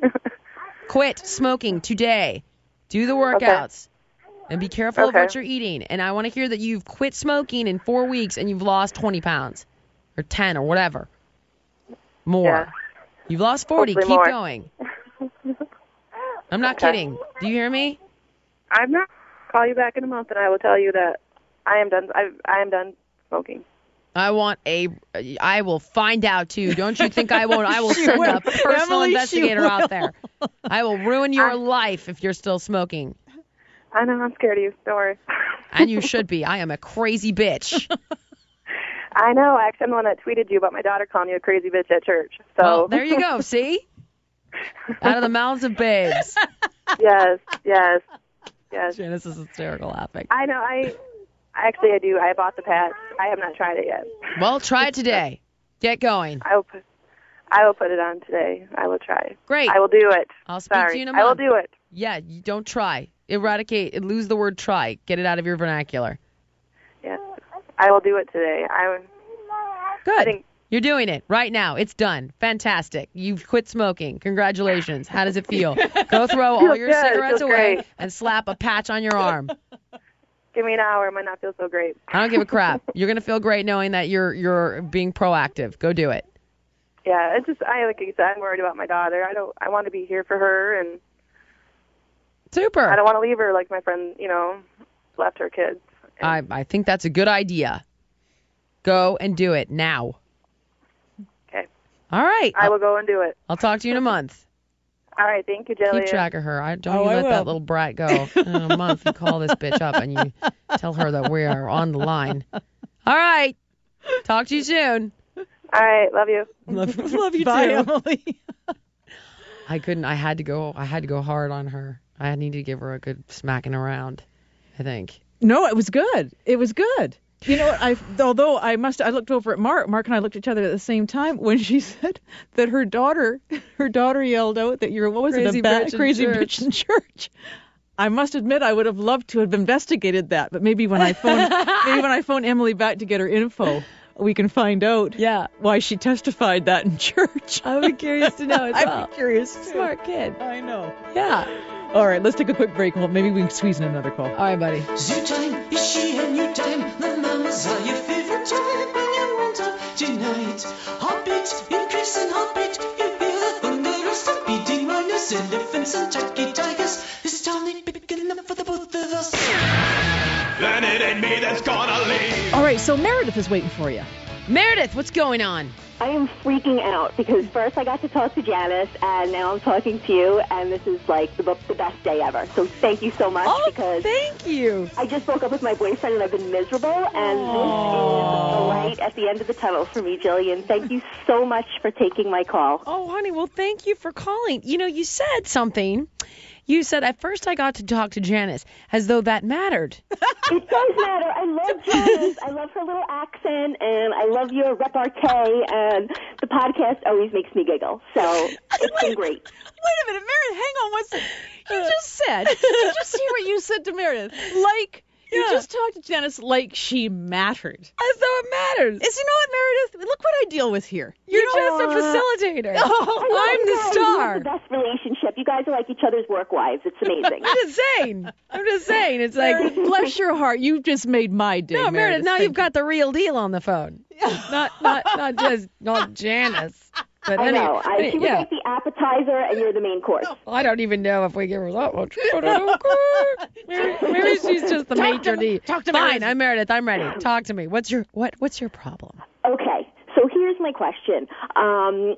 Quit smoking today. Do the workouts. And be careful of Okay. what you're eating. And I want to hear that you've quit smoking in four weeks and you've lost twenty pounds. Or ten or whatever. More. Yeah. You've lost forty. Hopefully Keep more. going. I'm not Okay. kidding. Do you hear me? I'm not. Call you back in a month, and I will tell you that I am done. I, I am done smoking. I want a. I will find out too. Don't you think I won't? I will She send will. a personal Emily, she investigator out will. there. I will ruin your life if you're still smoking. I know. I'm scared of you. Don't worry. And you should be. I am a crazy bitch. I know. Actually, I'm the one that tweeted you about my daughter calling you a crazy bitch at church. So Well, there you go. See? Out of the mouths of babes. yes, yes, yes. Janice is hysterical laughing. I know. I actually I do. I bought the patch. I have not tried it yet. Well, try it today. Get going. I will put. I will put it on today. I will try. Great. I will do it. I'll speak Sorry. to you in a I will month. do it. Yeah, you don't try. Eradicate. Lose the word try. Get it out of your vernacular. Yes. I will do it today. I. Good. I think. You're doing it right now. It's done. Fantastic. You've quit smoking. Congratulations. How does it feel? Go throw all Feels your good. cigarettes Feels away great. and slap a patch on your arm. Give me an hour. I might not feel so great. I don't give a crap. You're going to feel great knowing that you're you're being proactive. Go do it. Yeah. It's just. I like you said. I'm worried about my daughter. I don't. I want to be here for her, and Super. I don't want to leave her like my friend. You know, left her kids. I, I think that's a good idea. Go and do it now. Okay. All right. I I'll, will go and do it. I'll talk to you in a month. All right. Thank you, Jillian. Keep track of her. I don't Oh, you I let that will. little brat go. In a month, you call this bitch up and you tell her that we are on the line. All right. Talk to you soon. All right. Love you. Love, love you Bye, too. Emily. I couldn't. I had to go. I had to go hard on her. I needed to give her a good smacking around. I think. No, it was good. It was good. You know what? I although I must, I looked over at Mark. Mark and I looked at each other at the same time when she said that her daughter, her daughter yelled out that you're what was Crazy it a bad bitch in crazy church. bitch in church. I must admit I would have loved to have investigated that, but maybe when I phone maybe when I phone Emily back to get her info, we can find out Yeah. why she testified that in church. I would be curious to know as well. I'd be curious. too. Smart kid. I know. Yeah. All right, let's take a quick break. Well, maybe we can squeeze in another call. All right, buddy. Zoo time, is she a new time? The mamas are your favorite time when you want up tonight. Heartbeat, increasing heartbeat. You feel the thunder of some beating miners, elephants and turkey tigers. This town ain't big enough for the both of us. Then it ain't me that's gonna leave. All right, so Meredith is waiting for you. Meredith, what's going on? I am freaking out because first I got to talk to Janice, and now I'm talking to you, and this is like the, the best day ever. So thank you so much Oh, because thank you. I just broke up with my boyfriend, and I've been miserable, and this is the light at the end of the tunnel for me, Jillian. Thank you so much for taking my call. Oh, honey, well, thank you for calling. You know, you said something. You said, at first I got to talk to Janice, as though that mattered. It does matter. I love Janice. I love her little accent, and I love your repartee, and the podcast always makes me giggle. So it's been great. Wait a minute, Meredith, hang on one second. You just said, did you just hear what you said to Meredith? Like, you Yeah. just talked to Janice like she mattered. As though it matters. Is you know what, Meredith? Look what I deal with here. You're You know, just a facilitator. I love I'm you the guys. You star. have the best relationship. You guys are like each other's work wives. It's amazing. I'm just saying. I'm just saying. It's like, Bless your heart, you just made my day. no, Meredith, now Thank you've got the real deal on the phone. you. not not not just not Janice. But I any, know. I, any- she was yeah. like the appetizer, and you're the main course. I don't even know if we give her that much. maybe, maybe she's just the maitre d'. talk to me, Fine, Liz. I'm Meredith. I'm ready. Talk to me. What's your what? What's your problem? Okay, so here's my question. Um,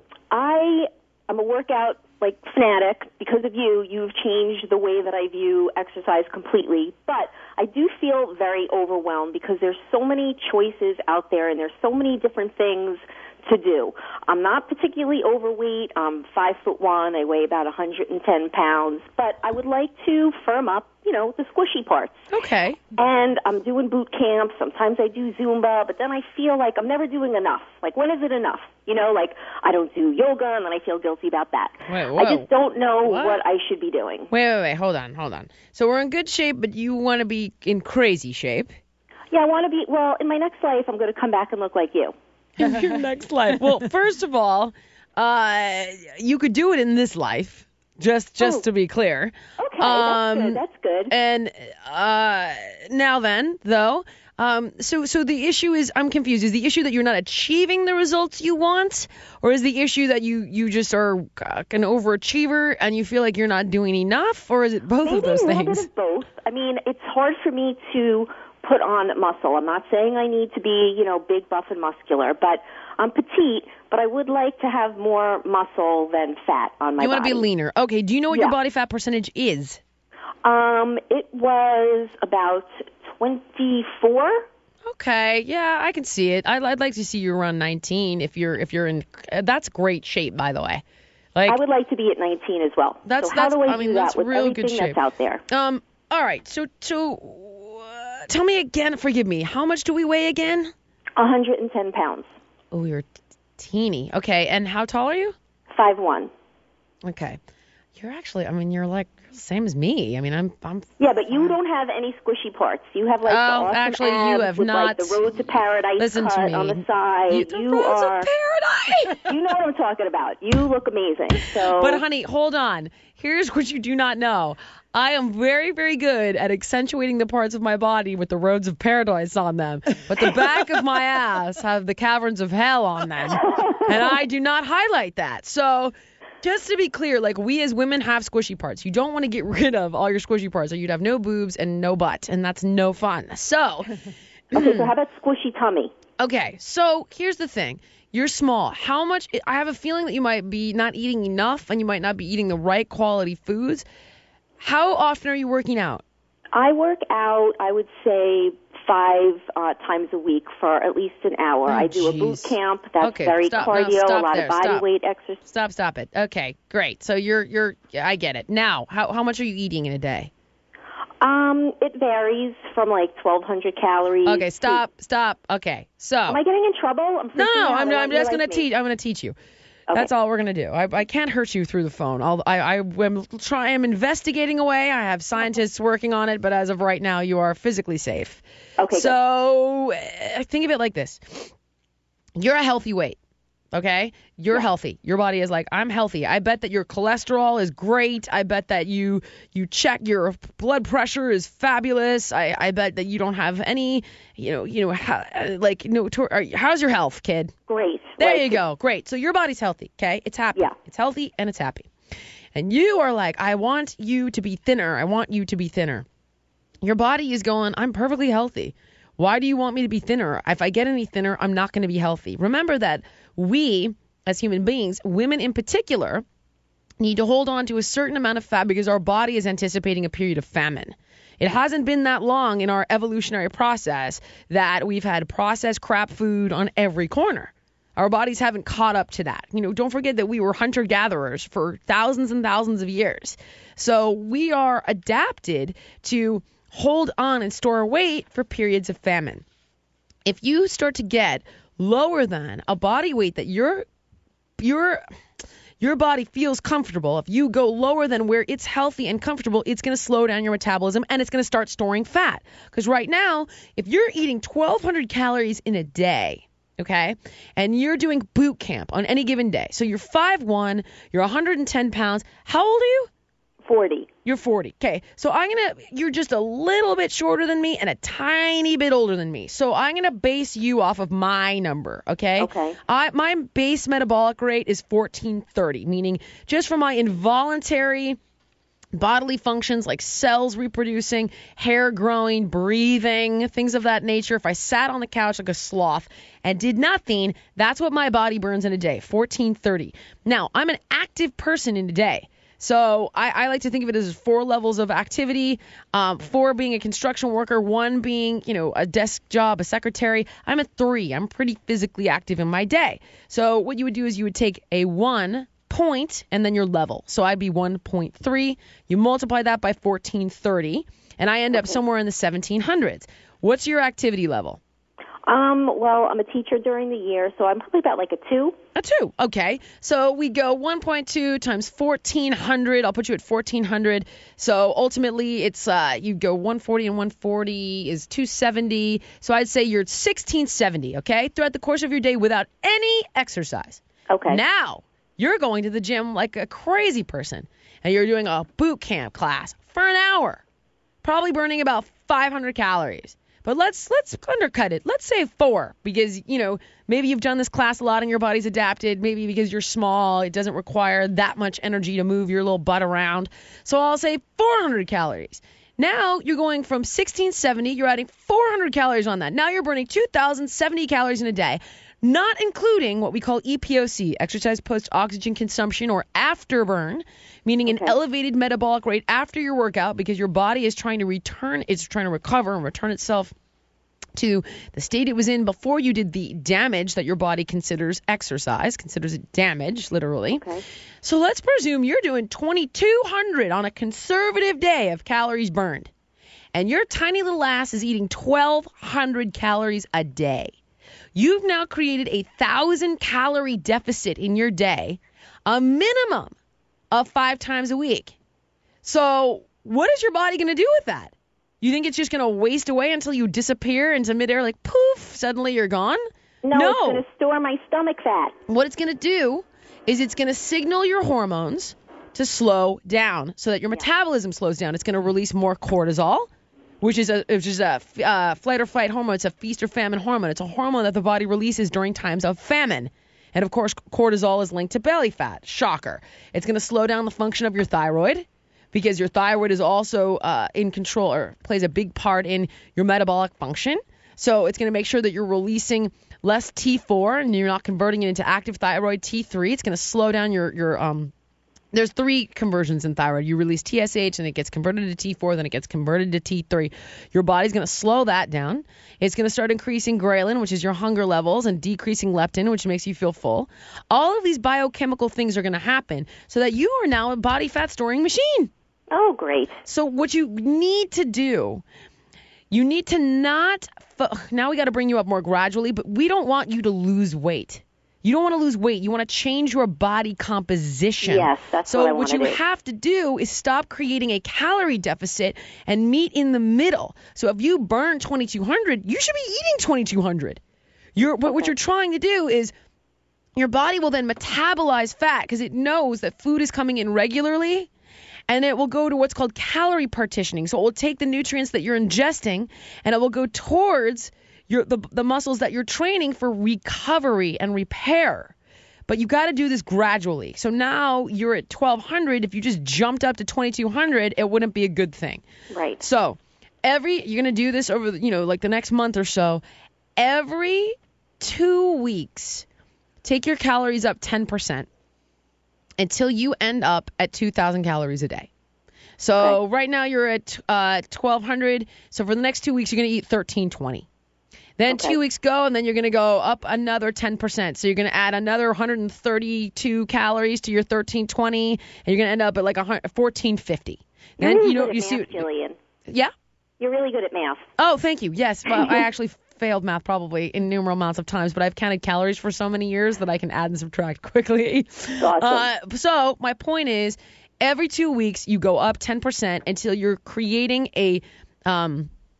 I am a workout like fanatic. Because of you, you've changed the way that I view exercise completely. But I do feel very overwhelmed because there's so many choices out there, and there's so many different things to do. I'm not particularly overweight. I'm five foot one. I weigh about one hundred ten pounds. But I would like to firm up, you know, the squishy parts. Okay. And I'm doing boot camp. Sometimes I do Zumba, but then I feel like I'm never doing enough. Like, when is it enough? You know, like I don't do yoga, and then I feel guilty about that. Wait, whoa. I just don't know What? what I should be doing. Wait, wait, wait. Hold on, hold on. So we're in good shape, but you want to be in crazy shape. Yeah, I want to be, well, in my next life, I'm going to come back and look like you. In your next life. Well, first of all, uh, you could do it in this life. Just, just Oh. to be clear. Okay, Um, that's good. That's good. And uh, now then, though, um, so so the issue is, I'm confused. Is the issue that you're not achieving the results you want, or is the issue that you you just are uh, an overachiever and you feel like you're not doing enough, or is it both Maybe of those a little things? bit of both. I mean, it's hard for me to put on muscle. I'm not saying I need to be, you know, big, buff, and muscular, but I'm petite, but I would like to have more muscle than fat on my You body. want to be leaner. Okay. Do you know what your Yeah. body fat percentage is? Um, it was about twenty-four. Okay, yeah, I can see it. I'd, I'd like to see you around nineteen if you're if you're in. Uh, that's great shape, by the way. Like, I would like to be at nineteen as well. That's- so how that's- do I, I mean, do that's that with real everything good shape. that's out there? um, all right. So so, uh, tell me again. Forgive me. How much do we weigh again? one hundred ten pounds. Oh, you're t- teeny. Okay, and how tall are you? five one. Okay, you're actually. I mean, you're like same as me. I mean, I'm I'm. Yeah, but you don't have any squishy parts. You have like Oh, the awesome actually, you abs have with, not- like, the Road to Paradise Listen to cut me. on the side. You, the you roads are. of paradise. You know what I'm talking about. You look amazing. So. But honey, hold on. Here's what you do not know. I am very, very good at accentuating the parts of my body with the roads of paradise on them. But the back of my ass have the caverns of hell on them. And I do not highlight that. So just to be clear, like, we as women have squishy parts. You don't want to get rid of all your squishy parts, or you'd have no boobs and no butt. And that's no fun. So, Okay, so how about squishy tummy? okay, so here's the thing. You're small. How much? I have a feeling that you might be not eating enough, and you might not be eating the right quality foods. How often are you working out? I work out, I would say, five uh, times a week for at least an hour. Oh, I do a boot jeez. camp. That's Okay, very stop. No, cardio, stop a lot there. of body Stop. weight exercise. Stop, stop it. Okay, great. So you're you're yeah, I get it. Now, how how much are you eating in a day? Um, it varies from like twelve hundred calories. Okay, to- stop, stop. Okay, so Am I getting in trouble? I'm no, freaking no, out. I'm, I I'm want you just like gonna me. teach. I'm gonna teach you. Okay. That's all we're gonna do. I, I can't hurt you through the phone. I'll, I I am try. I'm investigating away. I have scientists working on it, but as of right now, you are physically safe. Okay, good. So uh, think of it like this: you're a healthy weight. Okay, you're healthy. Your body is like, I'm healthy. I bet that your cholesterol is great. I bet that you you check your blood pressure is fabulous. I, I bet that you don't have any, you know, you know, how, like, no. Tor- are- how's your health, kid? Great. There Like, you go. Great. So your body's healthy. Okay, it's happy. Yeah. It's healthy and it's happy. And you are like, I want you to be thinner. I want you to be thinner. Your body is going, I'm perfectly healthy. Why do you want me to be thinner? If I get any thinner, I'm not going to be healthy. Remember that we, as human beings, women in particular, need to hold on to a certain amount of fat because our body is anticipating a period of famine. It hasn't been that long in our evolutionary process that we've had processed crap food on every corner. Our bodies haven't caught up to that. You know, don't forget that we were hunter-gatherers for thousands and thousands of years. So we are adapted to hold on and store weight for periods of famine. If you start to get lower than a body weight that your your your body feels comfortable, if you go lower than where it's healthy and comfortable, it's going to slow down your metabolism and it's going to start storing fat. Because right now, if you're eating twelve hundred calories in a day, okay, and you're doing boot camp on any given day, so you're five one, you're one hundred ten pounds. How old are you? forty. You're forty. Okay. So I'm going to, you're just a little bit shorter than me and a tiny bit older than me. So I'm going to base you off of my number. Okay. Okay. I, my base metabolic rate is fourteen thirty, meaning just from my involuntary bodily functions like cells reproducing, hair growing, breathing, things of that nature. If I sat on the couch like a sloth and did nothing, that's what my body burns in a day, fourteen thirty. Now, I'm an active person in a day. So I, I like to think of it as four levels of activity, um, four being a construction worker, one being, you know, a desk job, a secretary. I'm a three. I'm pretty physically active in my day. So what you would do is you would take a one point and then your level. So I'd be one point three. You multiply that by fourteen thirty, and I end up somewhere in the seventeen hundreds. What's your activity level? Um, well, I'm a teacher during the year, so I'm probably about like a two. A two. Okay. So we go one point two times fourteen hundred. I'll put you at fourteen hundred. So ultimately it's, uh, you go one forty and one forty is two seventy. So I'd say you're sixteen seventy, okay? Throughout the course of your day without any exercise. Okay. Now you're going to the gym like a crazy person and you're doing a boot camp class for an hour, probably burning about five hundred calories. But let's let's undercut it. Let's say four, because, you know, maybe you've done this class a lot and your body's adapted. Maybe because you're small, it doesn't require that much energy to move your little butt around. So I'll say four hundred calories. Now you're going from sixteen seventy, you're adding four hundred calories on that. Now you're burning two thousand seventy calories in a day, not including what we call E P O C, exercise post-oxygen consumption, or afterburn, meaning Okay. an elevated metabolic rate after your workout because your body is trying to return, it's trying to recover and return itself to the state it was in before you did the damage that your body considers exercise, considers it damage, literally. Okay. So let's presume you're doing twenty-two hundred on a conservative day of calories burned, and your tiny little ass is eating twelve hundred calories a day. You've now created a thousand calorie deficit in your day, a minimum of five times a week. So what is your body going to do with that? You think it's just going to waste away until you disappear into midair, like poof, suddenly you're gone? No, No. it's going to store my stomach fat. What it's going to do is it's going to signal your hormones to slow down so that your metabolism slows down. It's going to release more cortisol, which is a which is a uh, flight or fight hormone. It's a feast or famine hormone. It's a hormone that the body releases during times of famine. And of course, cortisol is linked to belly fat. Shocker. It's going to slow down the function of your thyroid, because your thyroid is also uh, in control, or plays a big part in your metabolic function. So it's going to make sure that you're releasing less T four and you're not converting it into active thyroid T three. It's going to slow down your, your um. There's three conversions in thyroid. You release T S H and it gets converted to T four, then it gets converted to T three. Your body's going to slow that down. It's going to start increasing ghrelin, which is your hunger levels, and decreasing leptin, which makes you feel full. All of these biochemical things are going to happen so that you are now a body fat storing machine. Oh, great. So what you need to do, you need to not, fo- now we got to bring you up more gradually, but we don't want you to lose weight. You don't want to lose weight. You want to change your body composition. Yes, that's so what I what want you to do. have to do is stop creating a calorie deficit and meet in the middle. So if you burn twenty-two hundred, you should be eating twenty-two hundred. You're, but what you're trying to do is your body will then metabolize fat because it knows that food is coming in regularly, and it will go to what's called calorie partitioning. So it will take the nutrients that you're ingesting and it will go towards your the, the muscles that you're training for recovery and repair. But you got to do this gradually. So now you're at twelve hundred. If you just jumped up to twenty-two hundred, it wouldn't be a good thing. Right. So every you're going to do this over, you know, like the next month or so. Every two weeks, take your calories up ten percent. Until you end up at two thousand calories a day. So Okay. right now you're at uh, twelve hundred. So for the next two weeks, you're going to eat thirteen twenty. Then Okay. two weeks go, and then you're going to go up another ten percent. So you're going to add another one hundred thirty-two calories to your thirteen twenty, and you're going to end up at like fourteen fifty. You're Then really you know good at you math, see. Jillian. Yeah. You're really good at math. Oh, thank you. Yes. Well, I actually failed math probably innumerable amounts of times, but I've counted calories for so many years that I can add and subtract quickly. Awesome. Uh, so my point is, every two weeks you go up ten percent until you're creating a um,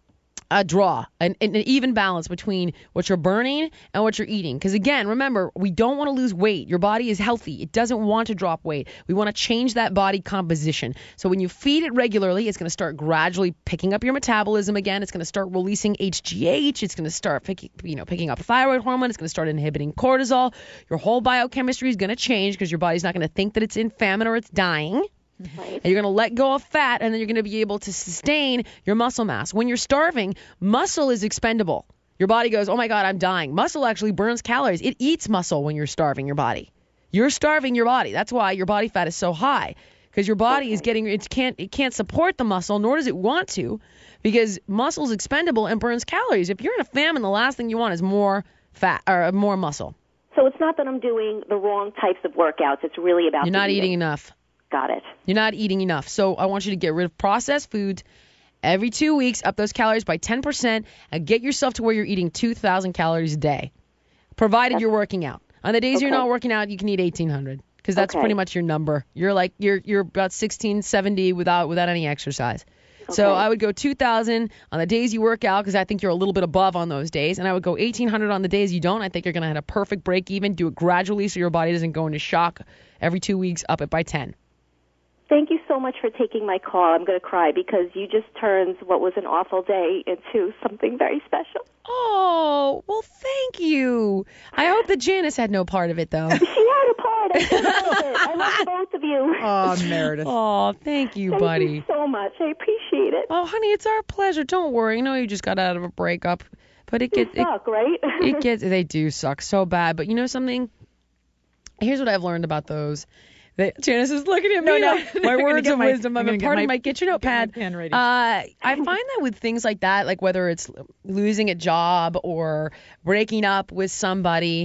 a draw, an, an even balance between what you're burning and what you're eating. Because again, remember, we don't want to lose weight. Your body is healthy. It doesn't want to drop weight. We want to change that body composition. So when you feed it regularly, it's going to start gradually picking up your metabolism again. It's going to start releasing H G H. It's going to start picking, you know, picking up thyroid hormone. It's going to start inhibiting cortisol. Your whole biochemistry is going to change because your body's not going to think that it's in famine or it's dying. Right. And you're going to let go of fat, and then you're going to be able to sustain your muscle mass. When you're starving, muscle is expendable. Your body goes, oh, my God, I'm dying. Muscle actually burns calories. It eats muscle when you're starving your body. You're starving your body. That's why your body fat is so high, because your body okay. is getting it can't it can't support the muscle, nor does it want to, because muscle is expendable and burns calories. If you're in a famine, the last thing you want is more fat or more muscle. So it's not that I'm doing the wrong types of workouts. It's really about you're not eating. eating enough. Got it. You're not eating enough. So I want you to get rid of processed foods every two weeks, up those calories by ten percent, and get yourself to where you're eating two thousand calories a day, provided that's, you're working out. On the days okay. you're not working out, you can eat eighteen hundred, because that's okay. pretty much your number. You're like you're you're about sixteen seventy without without any exercise. Okay. So I would go two thousand on the days you work out, because I think you're a little bit above on those days, and I would go eighteen hundred on the days you don't. I think you're going to hit a perfect break even. Do it gradually so your body doesn't go into shock every two weeks. Up it by ten. Thank you so much for taking my call. I'm going to cry because you just turned what was an awful day into something very special. Oh, well, thank you. I hope that Janice had no part of it, though. She had a part. I love it. I love both of you. Oh, Meredith. Oh, thank you, thank buddy. Thank you so much. I appreciate it. Oh, honey, it's our pleasure. Don't worry. I know you just got out of a breakup, but it gets they suck, it, right? it gets they do suck so bad. But you know something? Here's what I've learned about those. They, Janice is looking at me. No, no. My words of my, wisdom. I'm, I'm pardon my, my get your notepad. Get my pen ready. Uh, I find that with things like that, like whether it's losing a job or breaking up with somebody,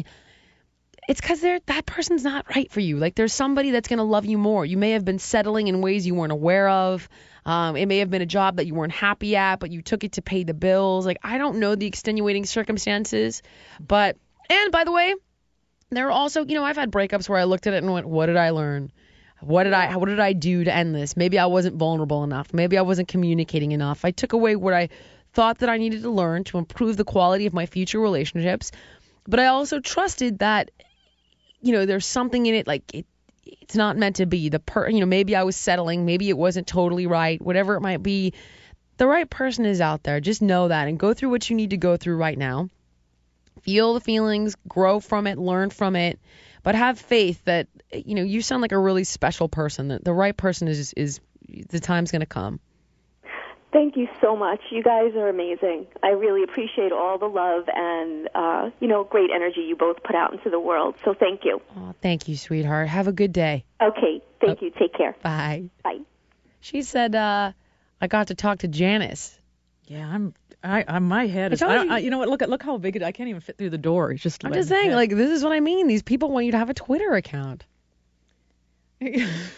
it's because they're that person's not right for you. Like there's somebody that's going to love you more. You may have been settling in ways you weren't aware of. Um, it may have been a job that you weren't happy at, but you took it to pay the bills. Like I don't know the extenuating circumstances, but and by the way. There are also, you know, I've had breakups where I looked at it and went, what did I learn? What did I what did I do to end this? Maybe I wasn't vulnerable enough. Maybe I wasn't communicating enough. I took away what I thought that I needed to learn to improve the quality of my future relationships. But I also trusted that, you know, there's something in it, like it, it's not meant to be. The per, you know, maybe I was settling. Maybe it wasn't totally right. Whatever it might be, the right person is out there. Just know that and go through what you need to go through right now. Feel the feelings, grow from it, learn from it, but have faith that, you know, you sound like a really special person. That the right person is, is the time's going to come. Thank you so much. You guys are amazing. I really appreciate all the love and, uh, you know, great energy you both put out into the world. So thank you. Oh, thank you, sweetheart. Have a good day. Okay. Thank oh, you. Take care. Bye. Bye. She said, uh, I got to talk to Janice. Yeah, I'm. I, I my head is. I don't, I, you know what? Look at look how big it. I can't even fit through the door. It's just. I'm just saying, like this is what I mean. These people want you to have a Twitter account. What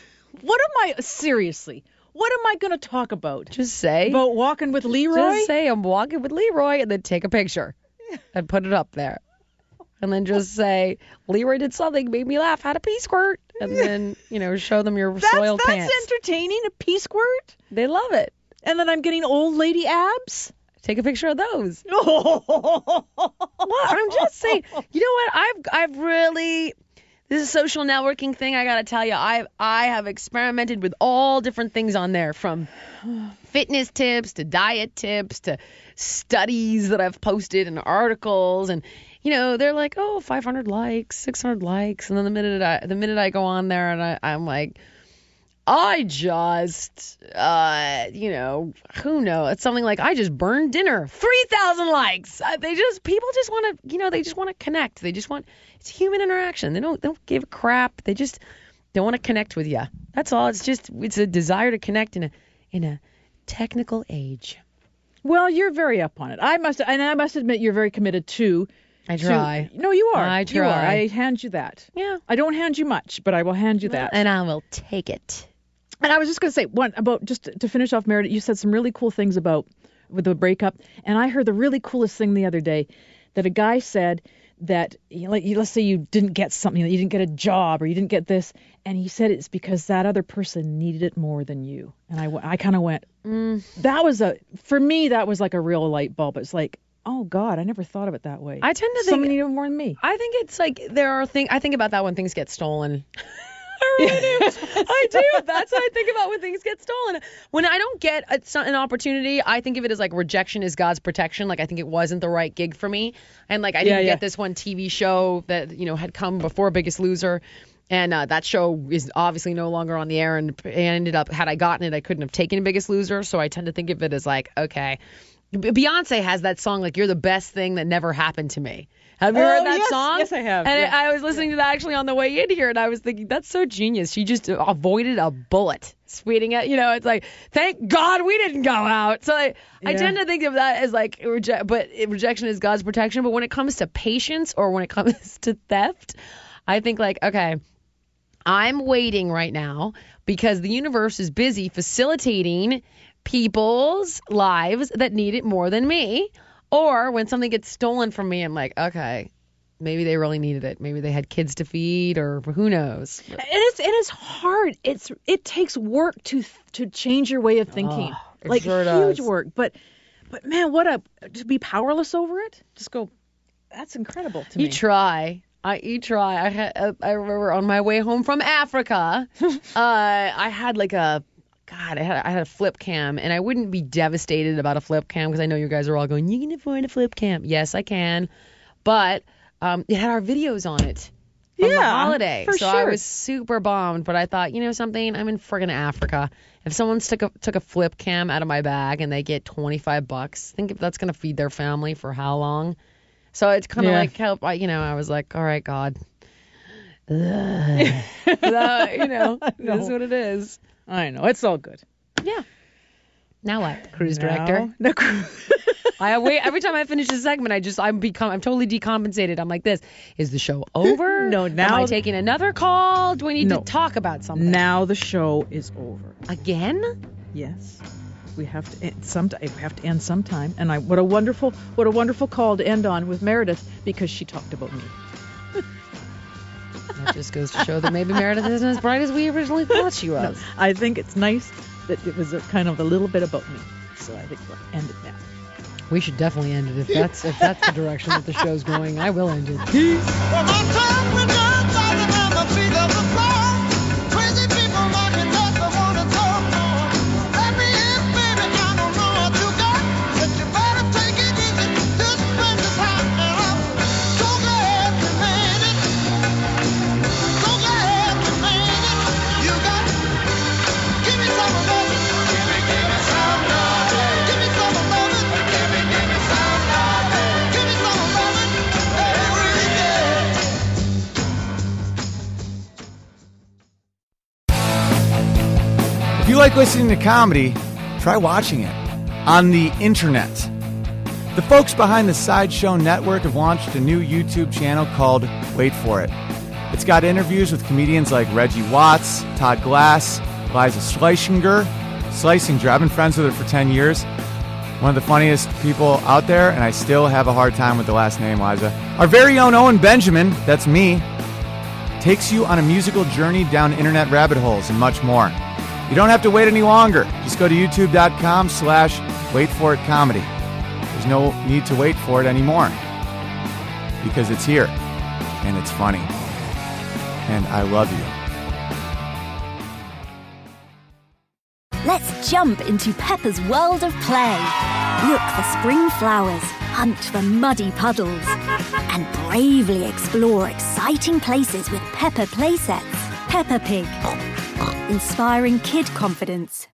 am I seriously? What am I going to talk about? Just say about walking with Leroy. Just say I'm walking with Leroy, and then take a picture and put it up there, and then just say Leroy did something, made me laugh, had a pee squirt, and then you know show them your that's, soiled that's pants. That's entertaining. A pee squirt. They love it. And then I'm getting old lady abs. Take a picture of those. Well, I'm just saying. You know what? I've I've really this is a social networking thing. I gotta tell you, I I have experimented with all different things on there, from fitness tips to diet tips to studies that I've posted and articles, and you know they're like, oh, five hundred likes, six hundred likes, and then the minute I the minute I go on there and I, I'm like. I just, uh, you know, who knows? It's something like I just burned dinner, three thousand likes. Uh, they just, people just want to, you know, they just want to connect. They just want, it's human interaction. They don't, they don't give a crap. They just don't want to connect with you. That's all. It's just, it's a desire to connect in a, in a technical age. Well, you're very up on it. I must, and I must admit, you're very committed to. I try. To, no, you are. I try. You are. I hand you that. Yeah. I don't hand you much, but I will hand you that. And I will take it. And I was just going to say one about just to finish off, Meredith. You said some really cool things about with the breakup, and I heard the really coolest thing the other day that a guy said that you know, like, let's say you didn't get something, you didn't get a job or you didn't get this, And he said it's because that other person needed it more than you. And I, w- I kind of went, mm. that was a, for me, that was like a real light bulb. It's like, oh God, I never thought of it that way. I tend to think someone needed it more than me. I think it's like there are things, I think about that when things get stolen. I really do. I do. That's what I think about when things get stolen. When I don't get a, an opportunity, I think of it as like rejection is God's protection. Like I think it wasn't the right gig for me. And like I didn't yeah, yeah. get this one T V show that, you know, had come before Biggest Loser. And uh, that show is obviously no longer on the air. And I ended up, had I gotten it, I couldn't have taken Biggest Loser. So I tend to think of it as like, okay. Beyonce has that song, like, you're the best thing that never happened to me. Have you oh, heard that yes, song? Yes, I have. And yeah. I was listening to that actually on the way in here, and I was thinking, that's so genius. She just avoided a bullet. Tweeting it, you know, it's like, thank God we didn't go out. So I, yeah. I tend to think of that as like, reje- but rejection is God's protection. But when it comes to patience or when it comes to theft, I think like, okay, I'm waiting right now because the universe is busy facilitating people's lives that need it more than me. Or when something gets stolen from me, I'm like, okay, maybe they really needed it. Maybe they had kids to feed, or who knows. And it's and it's hard. It's it takes work to to change your way of thinking. Oh, it like sure huge does. work. But but man, what a to be powerless over it. Just go. That's incredible to me. You try. I you try. I had. Uh, I remember on my way home from Africa, uh, I had like a. God, I had I had a flip cam, and I wouldn't be devastated about a flip cam because I know you guys are all going, you can afford a flip cam. Yes, I can. But um, it had our videos on it from yeah, the holiday. For so sure. I was super bummed, but I thought, you know something? I'm in friggin' Africa. If someone took a, took a flip cam out of my bag and they get twenty-five bucks, think if that's going to feed their family for how long? So it's kind of yeah. like, help. I, you know, I was like, all right, God. so, you know, this is what it is. I know. It's all good. Yeah. Now what? Cruise now, director. No, cru- I wait every time I finish a segment. I just I'm become I'm totally decompensated. I'm like this. Is the show over? No. Now am I taking another call? Do we need no. to talk about something? Now the show is over. Again? Yes. We have to end some. We have to end sometime. And I what a wonderful what a wonderful call to end on with Meredith because she talked about me. That just goes to show that maybe Meredith isn't as bright as we originally thought she was. No, I think it's nice that it was a kind of a little bit about me. So I think we'll end it now. We should definitely end it if that's if that's the direction that the show's going. I will end it. Well, my tongue went down, rising at my feet of the floor. Crazy people knocking up, I wanna talk more. Let me in, baby, I don't know what you got, but you better take it easy. This place is hot now. So glad we made it. So glad we made it. You got, give me some of that. Give me, give me some love. Give me some of love. Give me, give me some love. Give me some of love every day. If you like listening to comedy, try watching it on the internet. The folks behind the Sideshow Network have launched a new YouTube channel called Wait For It. It's got interviews with comedians like Reggie Watts, Todd Glass, Liza Schlesinger. Schlesinger, I've been friends with her for ten years. One of the funniest people out there, and I still have a hard time with the last name, Liza. Our very own Owen Benjamin, that's me, takes you on a musical journey down internet rabbit holes and much more. You don't have to wait any longer. Just go to youtube.com slash wait for it comedy. There's no need to wait for it anymore because it's here and it's funny. And I love you. Let's jump into Peppa's world of play. Look for spring flowers, hunt for muddy puddles, and bravely explore exciting places with Peppa playsets. Peppa Pig, inspiring kid confidence.